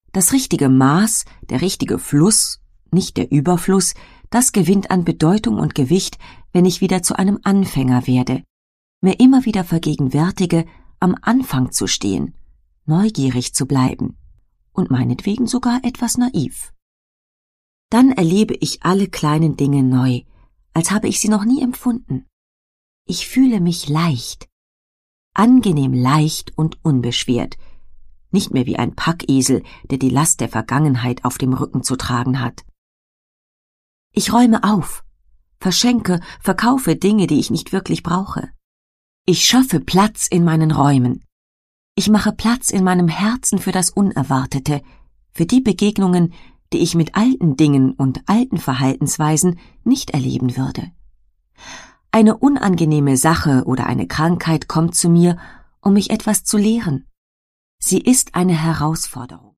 Das richtige Maß, der richtige Fluss, nicht der Überfluss, das gewinnt an Bedeutung und Gewicht, wenn ich wieder zu einem Anfänger werde, mir immer wieder vergegenwärtige, am Anfang zu stehen, neugierig zu bleiben und meinetwegen sogar etwas naiv. Dann erlebe ich alle kleinen Dinge neu, als habe ich sie noch nie empfunden. Ich fühle mich leicht, angenehm leicht und unbeschwert, nicht mehr wie ein Packesel, der die Last der Vergangenheit auf dem Rücken zu tragen hat. Ich räume auf, verschenke, verkaufe Dinge, die ich nicht wirklich brauche. Ich schaffe Platz in meinen Räumen. Ich mache Platz in meinem Herzen für das Unerwartete, für die Begegnungen, die ich mit alten Dingen und alten Verhaltensweisen nicht erleben würde. Eine unangenehme Sache oder eine Krankheit kommt zu mir, um mich etwas zu lehren. Sie ist eine Herausforderung.